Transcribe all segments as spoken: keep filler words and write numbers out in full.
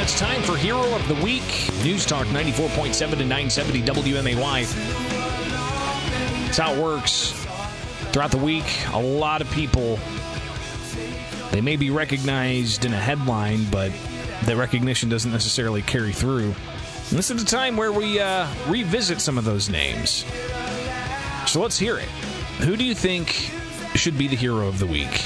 It's time for Hero of the Week. News Talk ninety-four point seven and nine seventy W M A Y. That's how it works. Throughout the week, a lot of people, they may be recognized in a headline, but the recognition doesn't necessarily carry through. And this is the time where we uh, revisit some of those names. So let's hear it. Who do you think should be the Hero of the Week?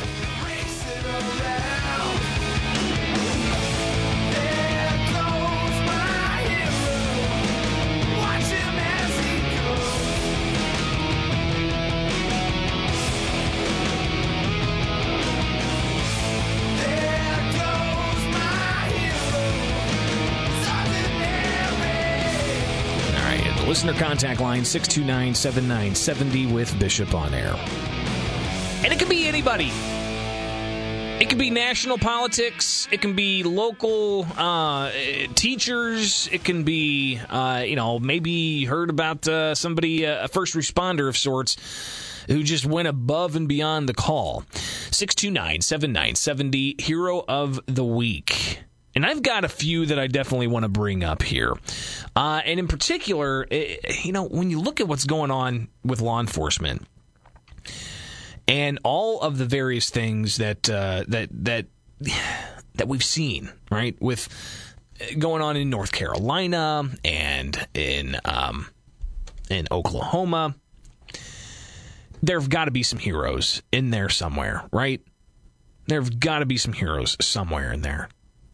Listener contact line six two nine, seven nine seven zero with Bishop on air. And it can be anybody. It can be national politics. It can be local uh, teachers. It can be, uh, you know, maybe heard about uh, somebody, uh, a first responder of sorts, who just went above and beyond the call. six two nine, seven nine seven zero, Hero of the Week. And I've got a few that I definitely want to bring up here. Uh, and in particular, you know, when you look at what's going on with law enforcement and all of the various things that uh, that that that we've seen, right, with going on in North Carolina and in um, in Oklahoma, there've got to be some heroes in there somewhere, right? There've got to be some heroes somewhere in there.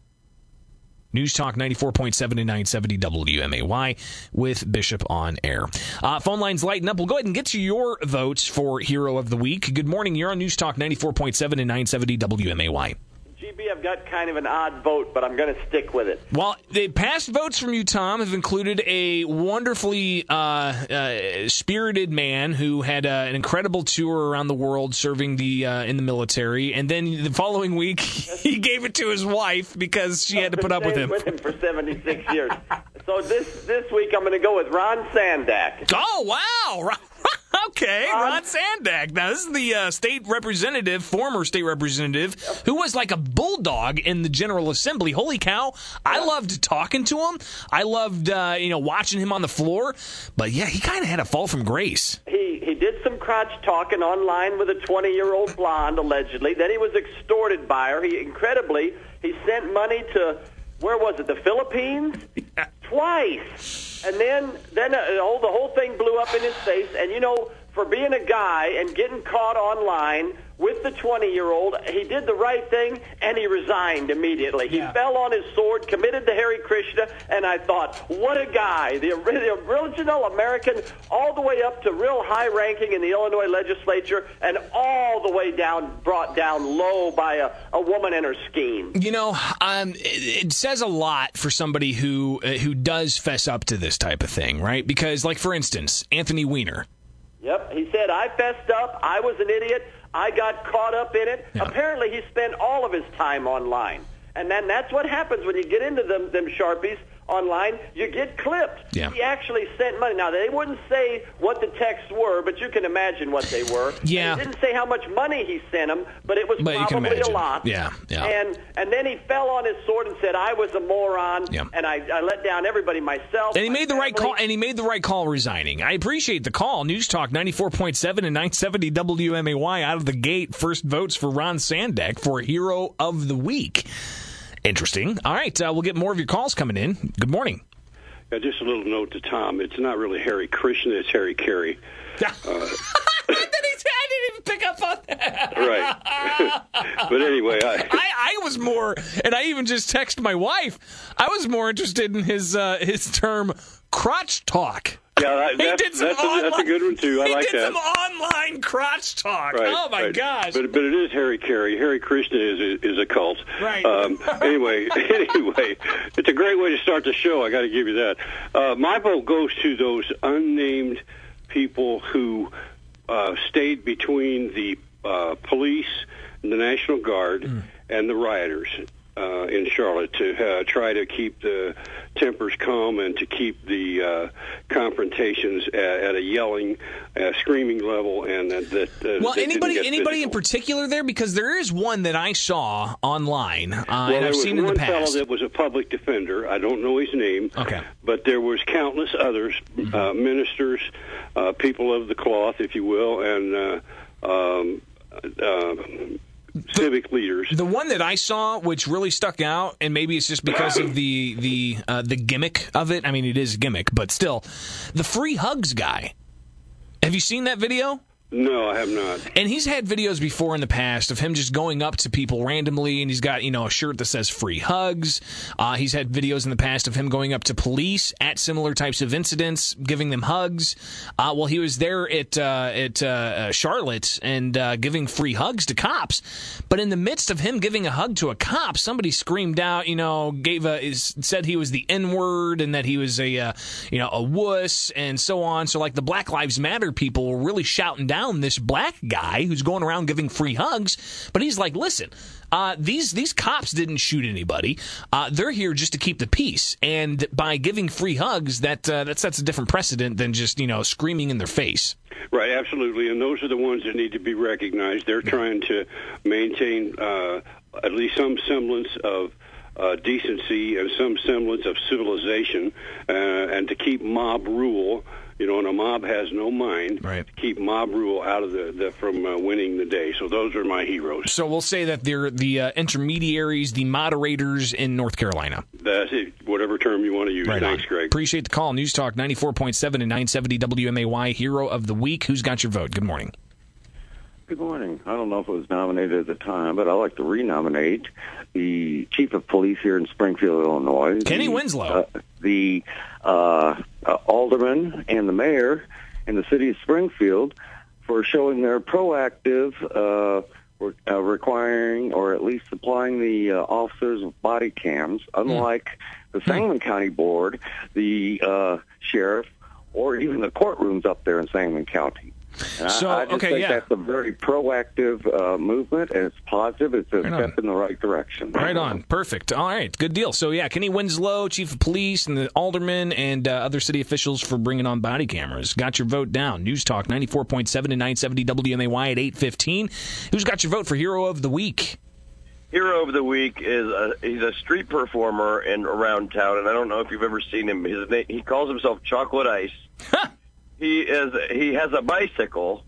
News Talk ninety-four point seven and nine seventy W M A Y with Bishop on air. Uh, phone lines lighten up. We'll go ahead and get to your votes for Hero of the Week. Good morning. You're on News Talk ninety-four point seven and nine seventy W M A Y. G B, I've got kind of an odd vote, but I'm going to stick with it. Well, the past votes from you, Tom, have included a wonderfully uh, uh, spirited man who had uh, an incredible tour around the world serving the uh, in the military, and then the following week he gave it to his wife because she had to put up with him. With him for seventy-six years. So this this week I'm going to go with Ron Sandak. Oh wow! Okay, Ron Sandak. Now, this is the uh, state representative, former state representative, who was like a bulldog in the General Assembly. Holy cow. I loved talking to him. I loved, uh, you know, watching him on the floor. But, yeah, he kind of had a fall from grace. He he did some crotch talking online with a twenty-year-old blonde, allegedly. Then he was extorted by her. He, incredibly, he sent money to, where was it, the Philippines? Yeah. Twice. And then, then uh, the whole thing blew up in his face. And, you know, for being a guy and getting caught online with the twenty-year-old, he did the right thing, and he resigned immediately. He yeah. fell on his sword, committed to Hare Krishna, and I thought, what a guy. The, the original American, all the way up to real high ranking in the Illinois legislature, and all the way down, brought down low by a, a woman and her scheme. You know, um, it, it says a lot for somebody who, uh, who does fess up to this type of thing, right? Because, like, for instance, Anthony Weiner. Yep, he said, I fessed up, I was an idiot, I got caught up in it. Yeah. Apparently, he spent all of his time online. And then that's what happens when you get into them, them Sharpies online. You get clipped. Yeah. He actually sent money. Now, they wouldn't say what the texts were, but you can imagine what they were. Yeah. And he didn't say how much money he sent him, but it was but probably a lot. Yeah, yeah. And and then he fell on his sword and said, I was a moron, yeah. and I, I let down everybody myself. And he made the family. right call, and he made the right call resigning. I appreciate the call. News Talk ninety-four point seven and nine seventy W M A Y out of the gate. First votes for Ron Sandak for Hero of the Week. Interesting. All right, uh, we'll get more of your calls coming in. Good morning. Yeah, just a little note to Tom. It's not really Hare Krishna, it's Harry Carey. Uh, I didn't even pick up on that. Right. But anyway, I... I... I was more, and I even just texted my wife, I was more interested in his uh, his term, crotch talk. Yeah, that, that's, did some that's, online, a, that's a good one, too. I he like did that. some online crotch talk. Right, oh, my right. gosh. But but it is Harry Carey. Hare Krishna is a, is a cult. Right. Um, anyway, anyway, it's a great way to start the show. I got to give you that. Uh, my vote goes to those unnamed people who uh, stayed between the uh, police, and the National Guard, mm. and the rioters. uh, in Charlotte to uh, try to keep the tempers calm and to keep the uh, confrontations at, at a yelling, uh, screaming level, and that. that uh, well, that anybody, anybody in physical. particular there, because there is one that I saw online, uh, well, and I've seen in the past. There was one fellow that was a public defender. I don't know his name. Okay. But there was countless others, uh, ministers, uh, people of the cloth, if you will, and uh, um, uh, civic leaders. The one that I saw, which really stuck out, and maybe it's just because of the the uh, the gimmick of it. I mean, it is a gimmick, but still, the free hugs guy. Have you seen that video? No, I have not. And he's had videos before in the past of him just going up to people randomly, and he's got, you know, a shirt that says free hugs. Uh, he's had videos in the past of him going up to police at similar types of incidents, giving them hugs. Uh, well, he was there at uh, at uh, Charlotte and uh, giving free hugs to cops. But in the midst of him giving a hug to a cop, somebody screamed out, you know, gave a is, said he was the N-word and that he was a uh, you know a wuss and so on. So like the Black Lives Matter people were really shouting down this black guy who's going around giving free hugs, but he's like, listen, uh, these these cops didn't shoot anybody. Uh, they're here just to keep the peace, and by giving free hugs, that uh, that sets a different precedent than just, you know, screaming in their face. Right, absolutely, and those are the ones that need to be recognized. They're trying to maintain uh, at least some semblance of Uh, decency and some semblance of civilization, uh, and to keep mob rule. You know, and a mob has no mind. Right. To keep mob rule out of the, the from uh, winning the day. So those are my heroes. So we'll say that they're the uh, intermediaries, the moderators in North Carolina. That's it. Whatever term you want to use. Right Thanks, on. Greg. Appreciate the call. News Talk ninety-four point seven and nine seventy W M A Y, Hero of the Week. Who's got your vote? Good morning. Good morning. I don't know if it was nominated at the time, but I'd like to renominate the chief of police here in Springfield, Illinois. Kenny the, Winslow. Uh, the uh, uh, alderman and the mayor in the city of Springfield for showing their proactive uh, re- uh, requiring or at least supplying the uh, officers with body cams, unlike mm. the Sangamon mm. County Board, the uh, sheriff, or even the courtrooms up there in Sangamon County. And so, I, I just okay, think yeah. that's a very proactive uh, movement, and it's positive. It's a right step on. in the right direction. Right on. Perfect. All right. Good deal. So, yeah, Kenny Winslow, chief of police, and the alderman and uh, other city officials for bringing on body cameras. Got your vote down. News Talk ninety-four point seven and nine seventy W M A Y at eight fifteen. Who's got your vote for Hero of the Week? Hero of the Week is a, he's a street performer in around town, and I don't know if you've ever seen him. His name, he calls himself Chocolate Ice. He is. He has a bicycle,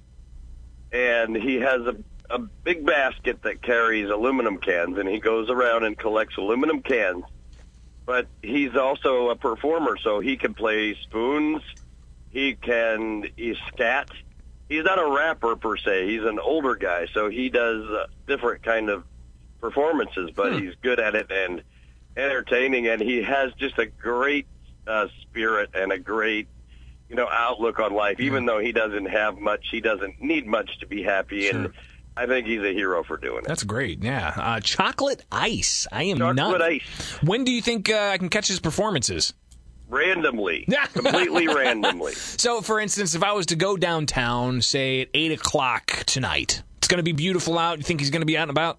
and he has a, a big basket that carries aluminum cans, and he goes around and collects aluminum cans. But he's also a performer, so he can play spoons. He can he scat. He's not a rapper per se. He's an older guy, so he does uh, different kind of performances, but hmm. he's good at it and entertaining, and he has just a great uh, spirit and a great, you know, outlook on life. Even though he doesn't have much, he doesn't need much to be happy, sure. and I think he's a hero for doing it. That's great, yeah. Uh, Chocolate Ice. I am Chocolate not. Ice. When do you think uh, I can catch his performances? Randomly. Completely randomly. So, for instance, if I was to go downtown, say, at eight o'clock tonight, it's going to be beautiful out. You think he's going to be out and about?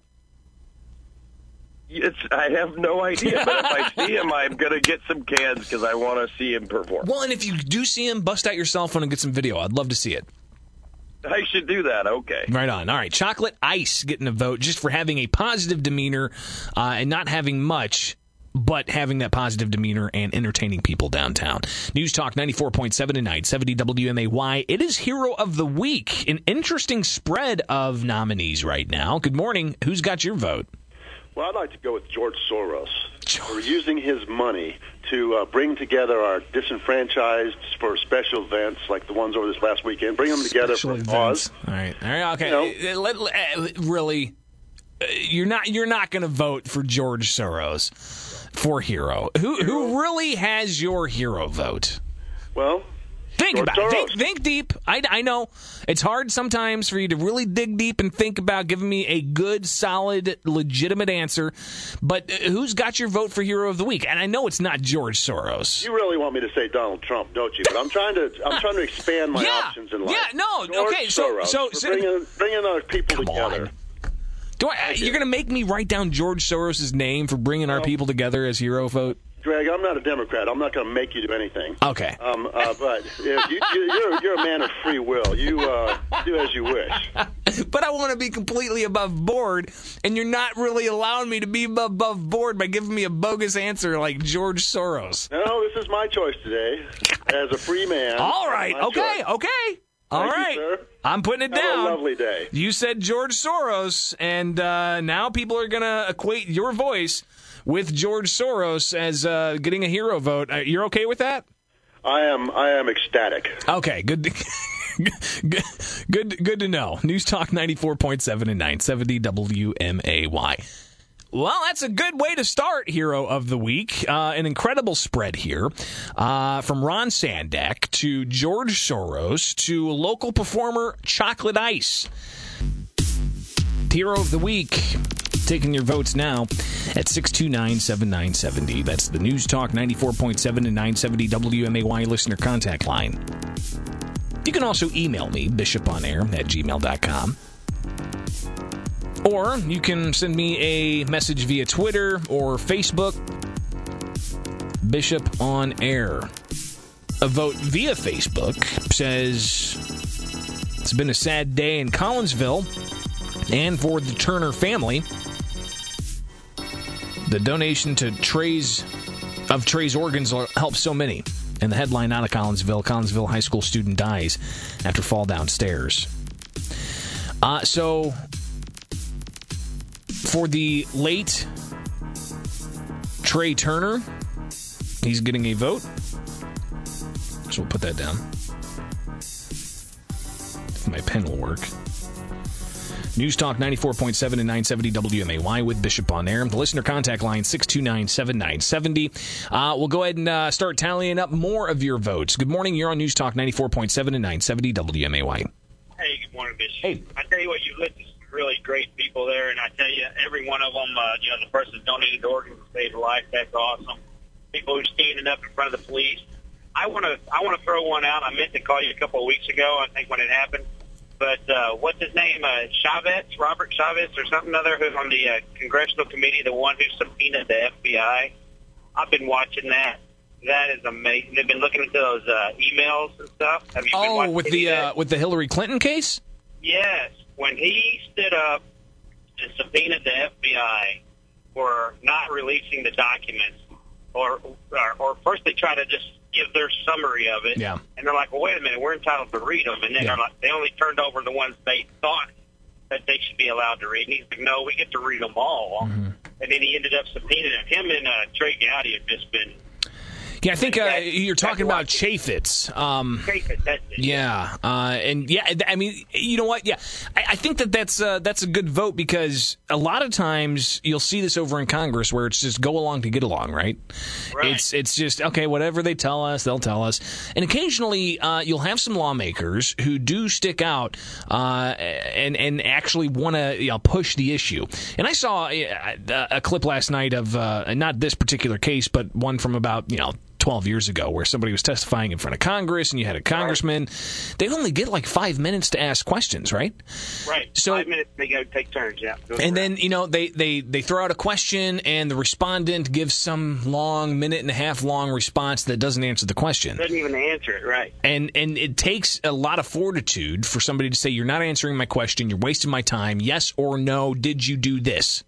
It's, I have no idea, but if I see him, I'm going to get some cans because I want to see him perform. Well, and if you do see him, bust out your cell phone and get some video. I'd love to see it. I should do that. Okay. Right on. All right. Chocolate Ice getting a vote just for having a positive demeanor uh, and not having much, but having that positive demeanor and entertaining people downtown. News Talk ninety-four point seven and nine seventy W M A Y. It is Hero of the Week. An interesting spread of nominees right now. Good morning. Who's got your vote? Well, I'd like to go with George Soros. We're using his money to uh, bring together our disenfranchised for special events like the ones over this last weekend. Bring them together Special for a events. cause. All right. All right. Okay. You know, let, let, uh, really, uh, you're not you're not going to vote for George Soros for hero. Who hero. who really has your hero vote? Well, Think George about it. Think, Soros. think deep. I, I know it's hard sometimes for you to really dig deep and think about giving me a good, solid, legitimate answer. But uh, who's got your vote for Hero of the Week? And I know it's not George Soros. You really want me to say Donald Trump, don't you? But I'm trying to I'm trying to expand my yeah. options in life. Yeah, no, George okay, so Soros, so, for so bringing bringing other people come together. on. Do I, you're going to make me write down George Soros' name for bringing our people together as hero vote? Greg, I'm not a Democrat. I'm not going to make you do anything. Okay. Um, uh, but yeah, you, you, you're, you're a man of free will. You uh, do as you wish. But I want to be completely above board, and you're not really allowing me to be above board by giving me a bogus answer like George Soros. No, this is my choice today as a free man. All right. Okay. Choice. Okay. All Thank right. you, sir. I'm putting it Have down. a lovely day. You said George Soros, and uh, now people are going to equate your voice with George Soros as uh, getting a hero vote. Uh, you're okay with that? I am. I am ecstatic. Okay, good. To, good, good, good to know. News Talk ninety-four point seven and nine seventy W M A Y. Well, that's a good way to start Hero of the Week. Uh, an incredible spread here. Uh, from Ron Sandak to George Soros to local performer Chocolate Ice. Hero of the Week. Taking your votes now at six two nine, seven nine seven zero. That's the News Talk ninety-four point seven and nine seventy W M A Y listener contact line. You can also email me, bishoponair at gmail dot com. Or you can send me a message via Twitter or Facebook. Bishop on Air. A vote via Facebook says it's been a sad day in Collinsville and for the Turner family. The donation to Trey's of Trey's organs helps so many. And the headline out of Collinsville, Collinsville high school student dies after fall downstairs. Uh, so, for the late Trey Turner, he's getting a vote. So we'll put that down. If my pen will work. News Talk ninety-four point seven and nine seventy W M A Y with Bishop on Air. The listener contact line six two nine, seven nine seven zero. Uh, we'll go ahead and uh, start tallying up more of your votes. Good morning. You're on News Talk ninety-four point seven and nine seventy W M A Y. Hey, good morning, Bishop. Hey. I tell you what, you listed some really great people there, and I tell you, every one of them, uh, you know, the person that donated organs to save a life, that's awesome. People who are standing up in front of the police. I want to I want to throw one out. I meant to call you a couple of weeks ago, I think, when it happened. But uh, what's his name? Uh, Chavez, Robert Chavez or something other, who's on the uh, congressional committee, the one who subpoenaed the F B I. I've been watching that. That is amazing. They've been looking into those uh, emails and stuff. Have you been Oh, watching with the uh, with the Hillary Clinton case? Yes. When he stood up and subpoenaed the F B I for not releasing the documents, or or, or first they try to just give their summary of it, Yeah. and they're like, well, wait a minute, we're entitled to read them, and then Yeah. they're like, they only turned over the ones they thought that they should be allowed to read, and he's like, no, we get to read them all. Mm-hmm. And then he ended up subpoenaing him. Him and uh, Trey Gowdy have just been... Yeah, I think uh, you're talking about Chaffetz. Um, Chaffetz, that's it. Yeah, uh, and yeah, I mean, you know what? Yeah, I, I think that that's uh, that's a good vote because a lot of times you'll see this over in Congress where it's just go along to get along, right? Right. It's it's just okay, whatever they tell us, they'll tell us, and occasionally uh, you'll have some lawmakers who do stick out uh, and and actually want to you know, push the issue. And I saw a, a clip last night of uh, not this particular case, but one from about you know. twelve years ago where somebody was testifying in front of Congress and you had a congressman. They only get like five minutes to ask questions, right? Right. So, Five minutes, they go take turns, yeah. Go and around. then, you know, they, they, they throw out a question and the respondent gives some long, minute and a half long response that doesn't answer the question. Doesn't even answer it, right. And and it takes a lot of fortitude for somebody to say, you're not answering my question, you're wasting my time, yes or no, did you do this?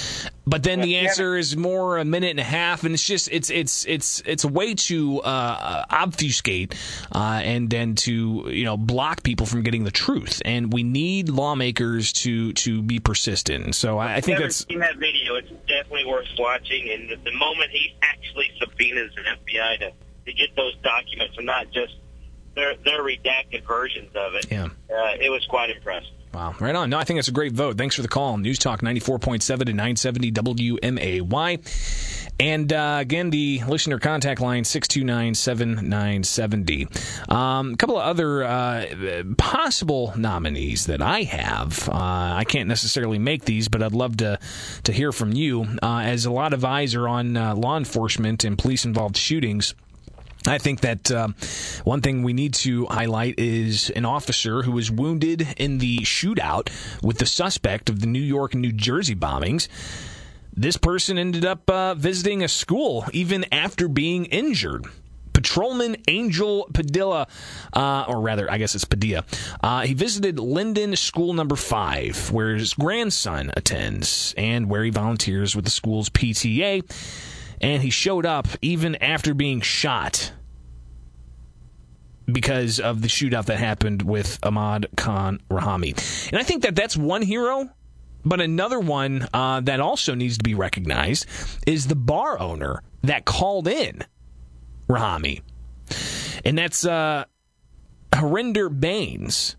But then the answer is more a minute and a half, and it's just it's it's it's it's a way to uh, obfuscate uh, and then to you know block people from getting the truth. And we need lawmakers to to be persistent. So I, I think I've never that's seen that video. It's definitely worth watching. And the, the moment he actually subpoenas an F B I to, to get those documents, and not just their their redacted versions of it, yeah. uh, it was quite impressive. Wow, right on. No, I think that's a great vote. Thanks for the call. News Talk ninety-four point seven and nine seventy W M A Y. And uh, again, the listener contact line, six two nine, seven nine seven zero. Um, a couple of other uh, possible nominees that I have. Uh, I can't necessarily make these, but I'd love to, to hear from you. Uh, as a lot of eyes are on uh, law enforcement and police-involved shootings, I think that uh, one thing we need to highlight is an officer who was wounded in the shootout with the suspect of the New York and New Jersey bombings. This person ended up uh, visiting a school even after being injured. Patrolman Angel Padilla, uh, or rather, I guess it's Padilla, uh, he visited Linden School Number five, where his grandson attends and where he volunteers with the school's P T A. And he showed up even after being shot because of the shootout that happened with Ahmad Khan Rahami. And I think that that's one hero, but another one uh, that also needs to be recognized is the bar owner that called in Rahami. And that's uh, Harinder Baines.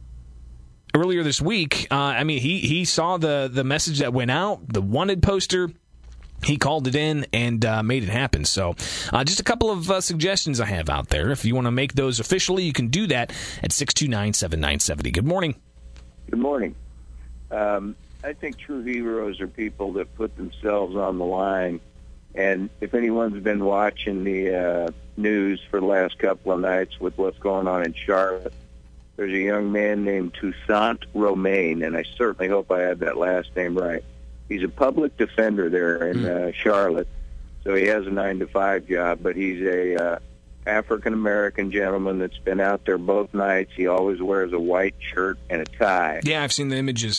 Earlier this week, uh, I mean, he, he saw the, the message that went out, the wanted poster. He called it in and uh, made it happen. So uh, just a couple of uh, suggestions I have out there. If you want to make those officially, you can do that at six two nine, seven nine seven zero. Good morning. Good morning. Um, I think true heroes are people that put themselves on the line. And if anyone's been watching the uh, news for the last couple of nights with what's going on in Charlotte, there's a young man named Toussaint Romaine, and I certainly hope I had that last name right. He's a public defender there in uh, Charlotte, so he has a nine to five job, but he's a uh, African-American gentleman that's been out there both nights. He always wears a white shirt and a tie. Yeah, I've seen the images.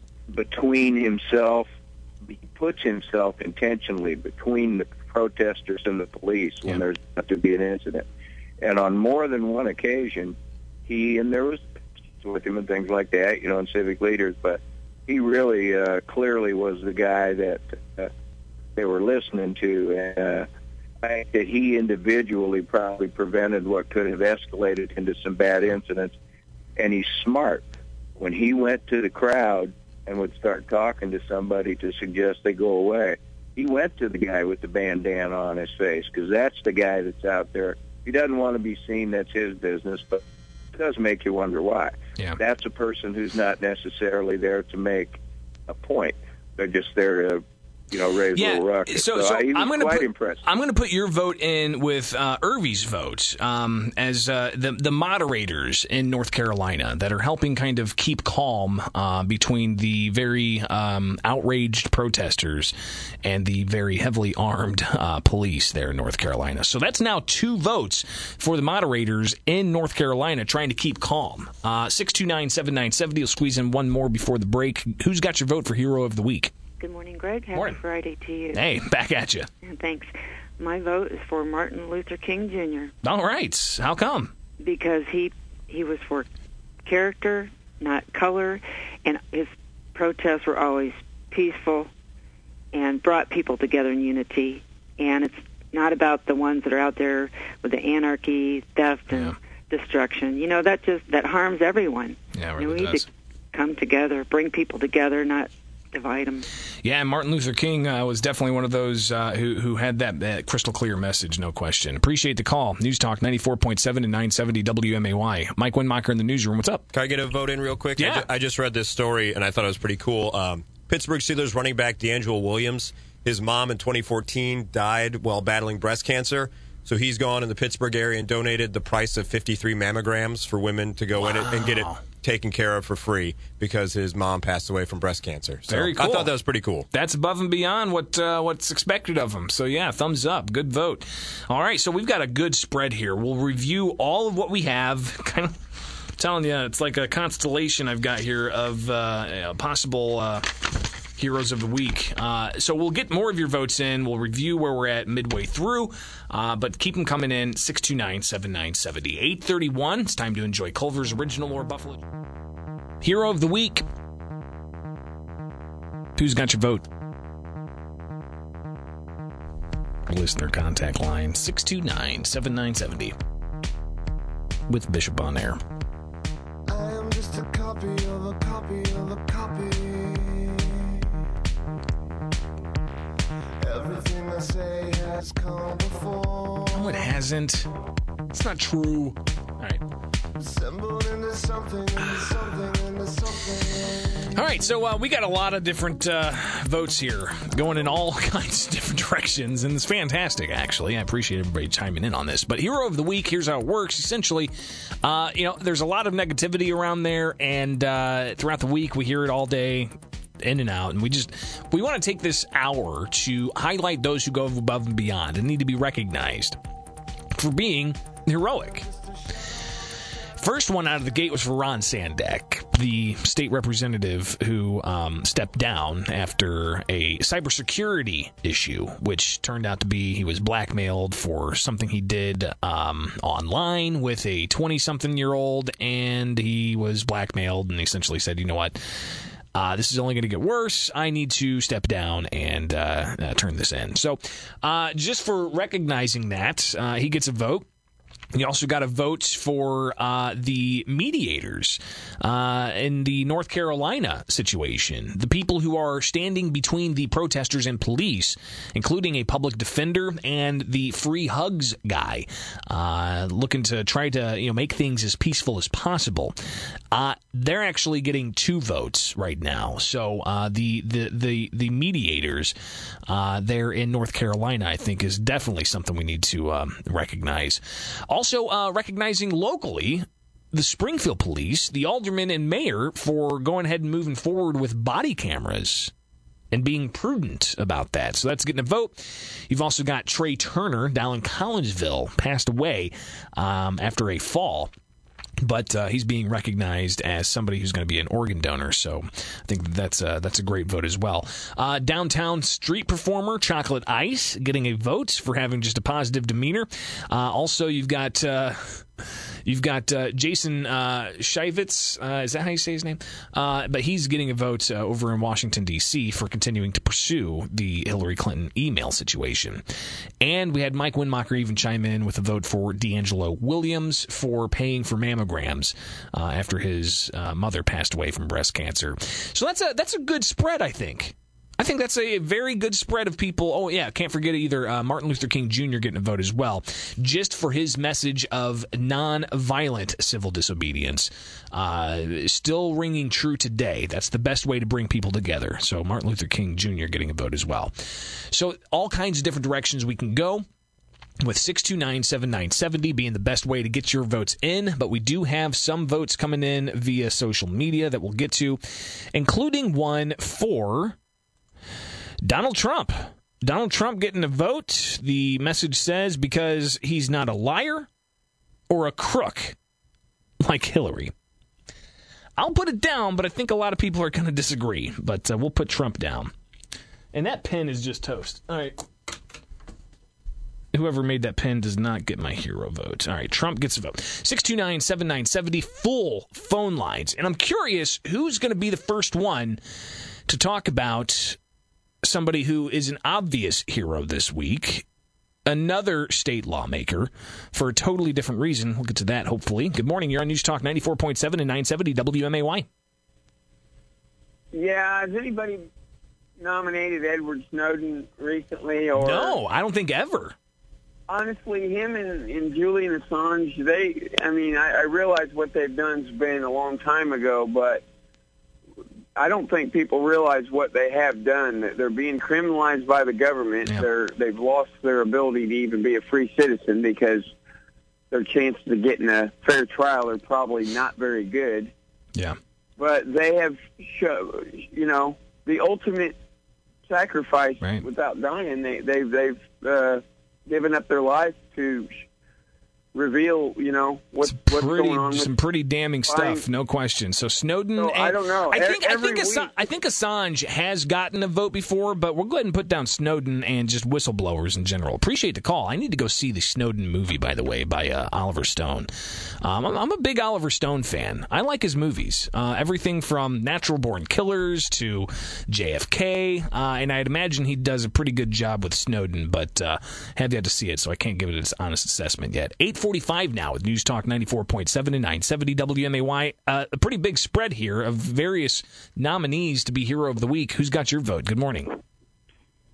Between himself, he puts himself intentionally between the protesters and the police when yeah. there's about to be an incident. And on more than one occasion, he, and there was with him and things like that, you know, and civic leaders, but he really uh, clearly was the guy that uh, they were listening to. And uh, I think that he individually probably prevented what could have escalated into some bad incidents. And he's smart. When he went to the crowd and would start talking to somebody to suggest they go away, he went to the guy with the bandana on his face, because that's the guy that's out there. He doesn't want to be seen. That's his business, but it does make you wonder why. Yeah. That's a person who's not necessarily there to make a point. They're just there to, you know, raise yeah. a little ruckus. So, so, so I, he was I'm gonna quite put, impressed. I'm going to put your vote in with uh, Irvy's vote um, as uh, the the moderators in North Carolina that are helping kind of keep calm uh, between the very um, outraged protesters and the very heavily armed uh, police there in North Carolina. So that's now two votes for the moderators in North Carolina trying to keep calm. Uh, six two nine, seven nine seven zero. You'll squeeze in one more before the break. Who's got your vote for Hero of the Week? Good morning, Greg. Happy Morning. Friday to you. Hey, back at you. And thanks. My vote is for Martin Luther King Junior All right. How come? Because he he was for character, not color, and his protests were always peaceful and brought people together in unity. And it's not about the ones that are out there with the anarchy, theft, and yeah. destruction. You know, that just that harms everyone. Yeah, it really really we need does. to come together, bring people together, not divide them. Yeah, and Martin Luther King uh, was definitely one of those uh, who who had that, that crystal clear message, no question. Appreciate the call. News Talk ninety-four point seven and nine seventy W M A Y. Mike Windmacher in the newsroom. What's up? Can I get a vote in real quick? Yeah. I, ju- I just read this story, and I thought it was pretty cool. Um, Pittsburgh Steelers running back DeAngelo Williams, his mom in twenty fourteen died while battling breast cancer. So he's gone in the Pittsburgh area and donated the price of fifty-three mammograms for women to go wow. in it and get it taken care of for free because his mom passed away from breast cancer. So Very cool. I thought that was pretty cool. That's above and beyond what uh, what's expected of him. So, yeah, thumbs up. Good vote. All right, so we've got a good spread here. We'll review all of what we have. Kind of I'm telling you, it's like a constellation I've got here of uh, possible uh, Heroes of the Week. Uh, so we'll get more of your votes in. We'll review where we're at midway through. Uh, but keep them coming in. six two nine, seven nine seven zero. eight thirty-one. It's time to enjoy Culver's Original or Buffalo. Hero of the Week. Who's got your vote? Listener contact line six two nine, seven nine seven zero. With Bishop on air. I am just a copy of a copy of a copy. Everything I say has come before. No, it hasn't. It's not true. All right. assembled into something, into something, into something. All right, so uh, we got a lot of different uh, votes here going in all kinds of different directions, and it's fantastic, actually. I appreciate everybody chiming in on this. But Hero of the Week, here's how it works. Essentially, uh, you know, there's a lot of negativity around there, and uh, throughout the week, we hear it all day, in and out, and we just we want to take this hour to highlight those who go above and beyond and need to be recognized for being heroic. First one out of the gate was for Ron Sandak, the state representative who um, stepped down after a cybersecurity issue, which turned out to be he was blackmailed for something he did um, online with a twenty-something-year-old, and he was blackmailed and essentially said, you know what, Uh, this is only going to get worse. I need to step down and uh, uh, turn this in. So uh, just for recognizing that, uh, he gets a vote. You also got a vote for uh, the mediators uh, in the North Carolina situation, the people who are standing between the protesters and police, including a public defender and the free hugs guy, uh, looking to try to you know make things as peaceful as possible. Uh, they're actually getting two votes right now. So uh, the, the the the mediators uh, there in North Carolina, I think, is definitely something we need to um, recognize. Also, uh, recognizing locally the Springfield police, the alderman and mayor, for going ahead and moving forward with body cameras and being prudent about that. So that's getting a vote. You've also got Trey Turner down in Collinsville, passed away um, after a fall. But uh, he's being recognized as somebody who's going to be an organ donor, so I think that's a, that's a great vote as well. Uh, downtown street performer Chocolate Ice getting a vote for having just a positive demeanor. Uh, also, you've got uh, you've got uh, Jason uh, Shivitz. Uh, is that how you say his name? Uh, but he's getting a vote uh, over in Washington, D C for continuing to pursue the Hillary Clinton email situation. And we had Mike Winmacher even chime in with a vote for D'Angelo Williams for paying for mammograms uh, after his uh, mother passed away from breast cancer. So that's a that's a good spread, I think. I think that's a very good spread of people. Oh, yeah, can't forget either uh, Martin Luther King Junior getting a vote as well, just for his message of nonviolent civil disobedience. Uh, still ringing true today. That's the best way to bring people together. So Martin Luther King Junior getting a vote as well. So all kinds of different directions we can go, with six two nine, seven nine seven zero being the best way to get your votes in. But we do have some votes coming in via social media that we'll get to, including one for Donald Trump. Donald Trump getting a vote. The message says because he's not a liar or a crook like Hillary. I'll put it down, but I think a lot of people are going to disagree. But uh, we'll put Trump down. And that pen is just toast. All right. Whoever made that pen does not get my hero vote. All right, Trump gets a vote. six two nine, seven nine seven zero, full phone lines. And I'm curious who's going to be the first one to talk about somebody who is an obvious hero this week, another state lawmaker, for a totally different reason. We'll get to that, hopefully. Good morning. You're on News Talk ninety-four point seven and nine seventy W M A Y. Yeah, has anybody nominated Edward Snowden recently? Or No, I don't think ever. Honestly, him and, and Julian Assange, they, I mean, I, I realize what they've done has been a long time ago, but I don't think people realize what they have done. That they're being criminalized by the government. Yeah. They're they've lost their ability to even be a free citizen because their chances of getting a fair trial are probably not very good. Yeah. But they have, show, you know, the ultimate sacrifice right. without dying. They they've they've uh, given up their life to reveal, you know, what's, pretty, what's going on. With some pretty damning flying. stuff, no question. So Snowden, So, and I don't know. I think Every I think Assange, I think Assange has gotten a vote before, but we'll go ahead and put down Snowden and just whistleblowers in general. Appreciate the call. I need to go see the Snowden movie, by the way, by uh, Oliver Stone. Um, I'm, I'm a big Oliver Stone fan. I like his movies. Uh, everything from Natural Born Killers to J F K, uh, and I'd imagine he does a pretty good job with Snowden, but uh, have yet to see it, so I can't give it an honest assessment yet. eight forty-five now with News Talk ninety-four point seven and nine seventy W M A Y. Uh, a pretty big spread here of various nominees to be Hero of the Week. Who's got your vote? Good morning.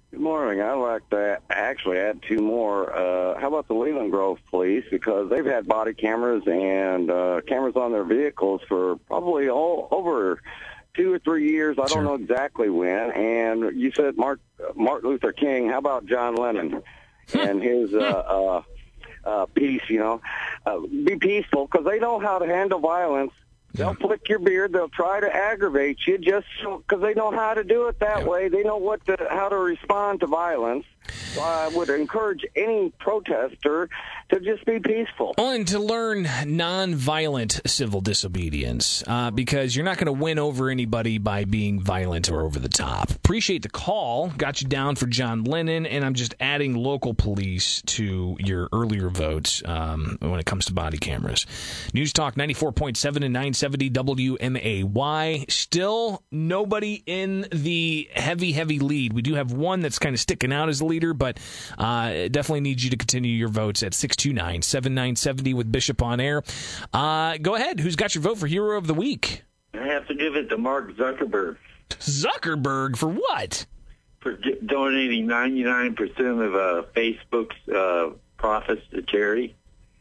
Good morning. I'd like to actually add two more. Uh, how about the Leland Grove Police? Because they've had body cameras and uh, cameras on their vehicles for probably all over two or three years. I Sure. don't know exactly when. And you said Mark, Martin Luther King. How about John Lennon and his uh, uh, uh, peace, you know? Uh, be peaceful, because they know how to handle violence. They'll flick your beard. They'll try to aggravate you just because they know how to do it that Yeah. way. They know what to, how to respond to violence. So I would encourage any protester to just be peaceful. Well, and to learn nonviolent civil disobedience, uh, because you're not going to win over anybody by being violent or over the top. Appreciate the call. Got you down for John Lennon, and I'm just adding local police to your earlier votes um, when it comes to body cameras. News Talk ninety-four point seven and nine seventy W M A Y. Still nobody in the heavy, heavy lead. We do have one that's kind of sticking out as a leader, but uh, definitely need you to continue your votes at six two nine, seven nine seven zero with Bishop on air. Uh, go ahead. Who's got your vote for Hero of the Week? I have to give it to Mark Zuckerberg. Zuckerberg for what? For d- donating ninety-nine percent of uh, Facebook's uh, profits to charity.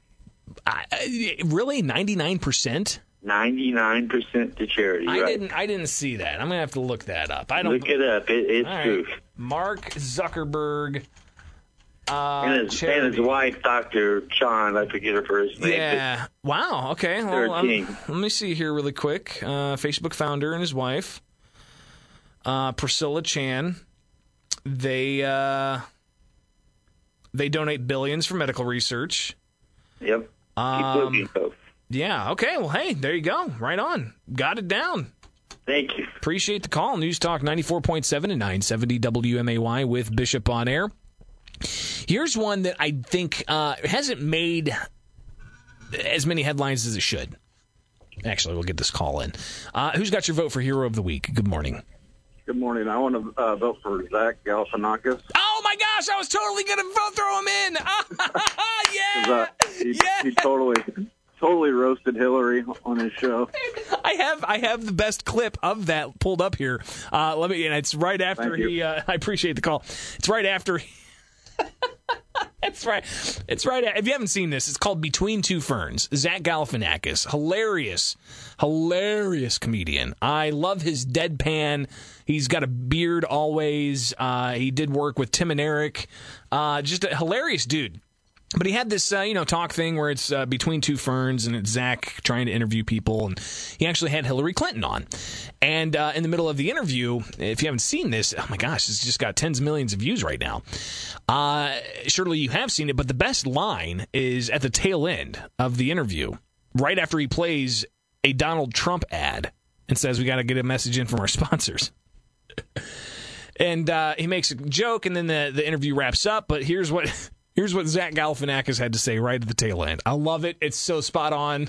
I, I, really? ninety-nine percent? ninety-nine percent to charity. I right? didn't I didn't see that. I'm going to have to look that up. I don't Look it up. It, it's All true. right. Mark Zuckerberg. Uh, And his, and his wife, Doctor Chan, I forget her first name. Yeah. Wow. Okay. Well, um, thirteen. let me see here really quick. Uh, Facebook founder and his wife, uh, Priscilla Chan. They uh, they donate billions for medical research. Yep. Keep Um, looking, folks. Yeah. Okay. Well, hey, there you go. Right on. Got it down. Thank you. Appreciate the call. News Talk ninety-four point seven and nine seventy W M A Y with Bishop on air. Here's one that I think uh, hasn't made as many headlines as it should. Actually, we'll get this call in. Uh, who's got your vote for Hero of the Week? Good morning. Good morning. I want to uh, vote for Zach Galifianakis. Oh, my gosh. I was totally going to vote throw him in. yeah. Uh, he, yeah. he totally, totally roasted Hillary on his show. I have I have the best clip of that pulled up here. Uh, let me, and it's right after Thank you. he. Uh, I appreciate the call. It's right after. He, It's right. It's right. If you haven't seen this, it's called Between Two Ferns. Zach Galifianakis, hilarious, hilarious comedian. I love his deadpan. He's got a beard always. Uh, he did work with Tim and Eric. Uh, just a hilarious dude. But he had this, uh, you know, talk thing where it's uh, Between Two Ferns, and it's Zach trying to interview people, and he actually had Hillary Clinton on. And uh, in the middle of the interview, if you haven't seen this, oh my gosh, it's just got tens of millions of views right now. Uh, surely you have seen it, but the best line is at the tail end of the interview, right after he plays a Donald Trump ad and says, we got to get a message in from our sponsors. And uh, he makes a joke, and then the, the interview wraps up, but here's what... Here's what Zach Galifianakis had to say right at the tail end. I love it. It's so spot on.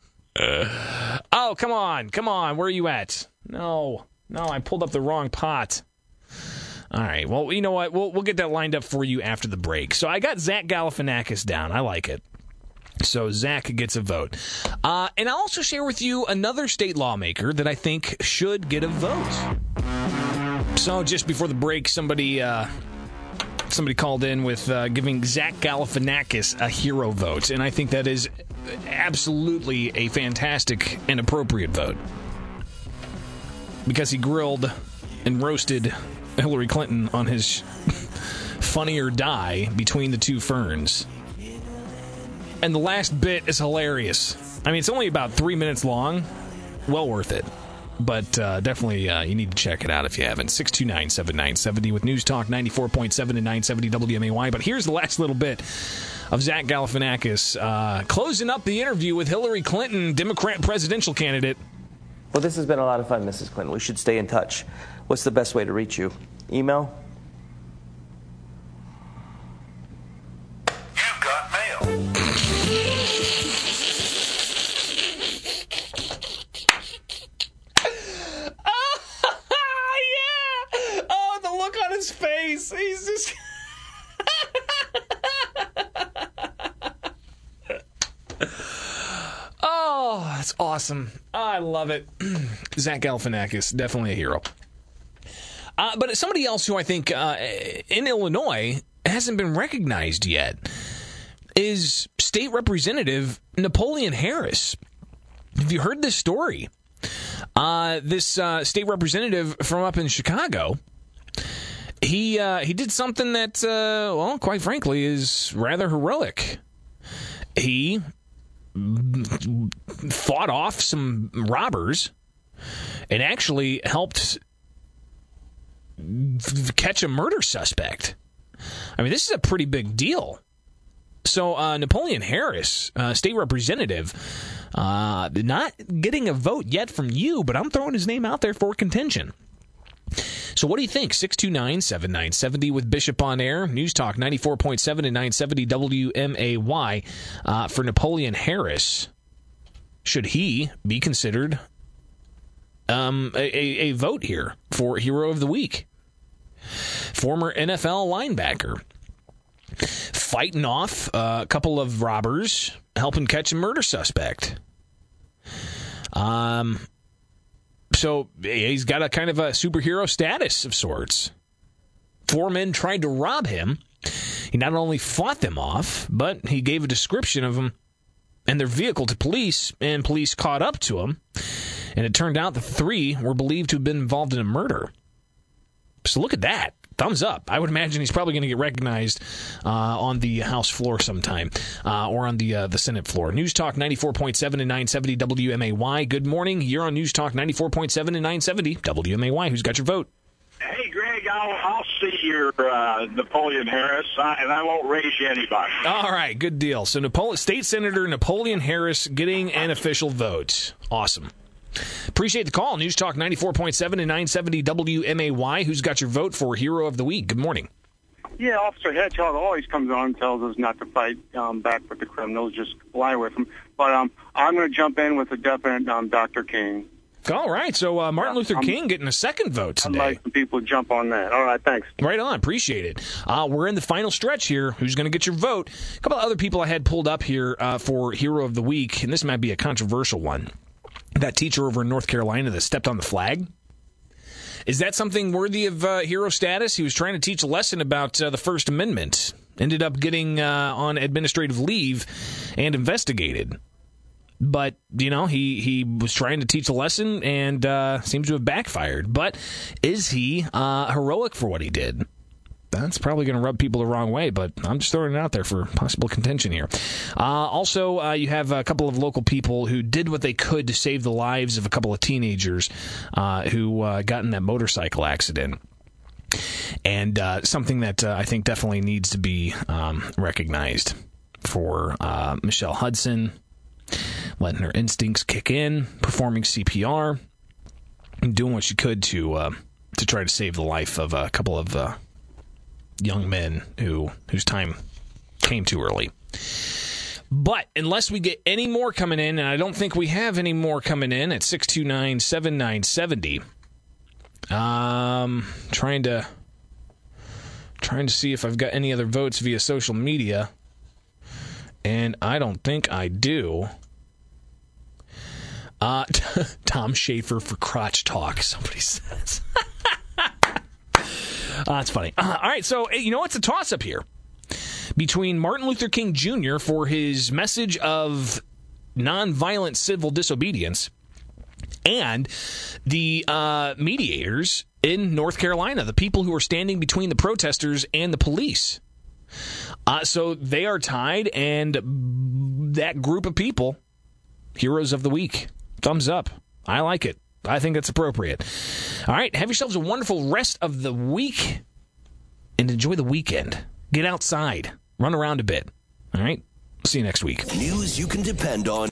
Uh, oh, come on. Come on. Where are you at? No. No, I pulled up the wrong pot. All right. Well, you know what? We'll, we'll get that lined up for you after the break. So I got Zach Galifianakis down. I like it. So Zach gets a vote. Uh, and I'll also share with you another state lawmaker that I think should get a vote. So just before the break, somebody... Uh, Somebody called in with uh, giving Zach Galifianakis a hero vote, and I think that is absolutely a fantastic and appropriate vote because he grilled and roasted Hillary Clinton on his Funny or Die Between the Two Ferns. And the last bit is hilarious. I mean, it's only about three minutes long. Well worth it. But uh, definitely, uh, you need to check it out if you haven't. six two nine, seven nine seven zero with News Talk ninety-four point seven and nine seventy W M A Y. But here's the last little bit of Zach Galifianakis uh, closing up the interview with Hillary Clinton, Democrat presidential candidate. Well, this has been a lot of fun, Missus Clinton. We should stay in touch. What's the best way to reach you? Email? You've got mail. His face. He's just. Oh, that's awesome. I love it. Zach Galifianakis, definitely a hero. Uh, but somebody else who I think uh, in Illinois hasn't been recognized yet is State Representative Napoleon Harris. Have you heard this story? Uh, this uh, state representative from up in Chicago, he uh, he did something that, uh, well, quite frankly, is rather heroic. He fought off some robbers and actually helped catch a murder suspect. I mean, this is a pretty big deal. So uh, Napoleon Harris, uh, state representative, uh, not getting a vote yet from you, but I'm throwing his name out there for contention. So what do you think? six two nine, seven nine seven zero with Bishop on Air. News Talk ninety-four point seven and nine seventy W M A Y uh, for Napoleon Harris. Should he be considered um, a, a vote here for Hero of the Week? Former N F L linebacker. Fighting off a couple of robbers, helping catch a murder suspect. Um, so he's got a kind of a superhero status of sorts. Four men tried to rob him. He not only fought them off, but he gave a description of them and their vehicle to police, and police caught up to him. And it turned out the three were believed to have been involved in a murder. So look at that. Thumbs up. I would imagine he's probably going to get recognized uh, on the House floor sometime uh, or on the uh, the Senate floor. News Talk ninety-four point seven and nine seventy W M A Y. Good morning. You're on News Talk ninety-four point seven and nine seventy W M A Y. Who's got your vote? Hey, Greg, I'll, I'll see your uh, Napoleon Harris, uh, and I won't raise you anybody. All right, good deal. So Napoleon, State Senator Napoleon Harris getting an official vote. Awesome. Appreciate the call. News Talk ninety-four point seven and nine seventy W M A Y. Who's got your vote for Hero of the Week? Good morning. Yeah, Officer Hedgehog always comes on and tells us not to fight um, back with the criminals, just lie with them. But um, I'm going to jump in with a definite um, Doctor King. All right, so uh, Martin Luther I'm, King getting a second vote today. I'd like some people to jump on that. All right, thanks. Right on, appreciate it. Uh, we're in the final stretch here. Who's going to get your vote? A couple of other people I had pulled up here uh, for Hero of the Week, and this might be a controversial one. That teacher over in North Carolina that stepped on the flag. Is that something worthy of uh, hero status? He was trying to teach a lesson about uh, the First Amendment. Ended up getting uh, on administrative leave and investigated. But, you know, he, he was trying to teach a lesson and uh, seems to have backfired. But is he uh, heroic for what he did? That's probably going to rub people the wrong way, but I'm just throwing it out there for possible contention here. Uh, also, uh, you have a couple of local people who did what they could to save the lives of a couple of teenagers uh, who uh, got in that motorcycle accident. And uh, something that uh, I think definitely needs to be um, recognized for uh, Michelle Hudson, letting her instincts kick in, performing C P R, and doing what she could to uh, to try to save the life of a couple of uh, young men who whose time came too early. But unless we get any more coming in, and I don't think we have any more coming in at six two nine, seven nine seven zero, um, trying to trying to see if I've got any other votes via social media, and I don't think I do. Uh, Tom Schaefer for crotch talk, somebody says. Uh, that's funny. Uh, all right, so, you know, it's a toss-up here between Martin Luther King Junior for his message of nonviolent civil disobedience and the uh, mediators in North Carolina, the people who are standing between the protesters and the police. Uh, so they are tied, and that group of people, Heroes of the Week. Thumbs up. I like it. I think it's appropriate. All right, have yourselves a wonderful rest of the week and enjoy the weekend. Get outside. Run around a bit. All right? See you next week. News you can depend on.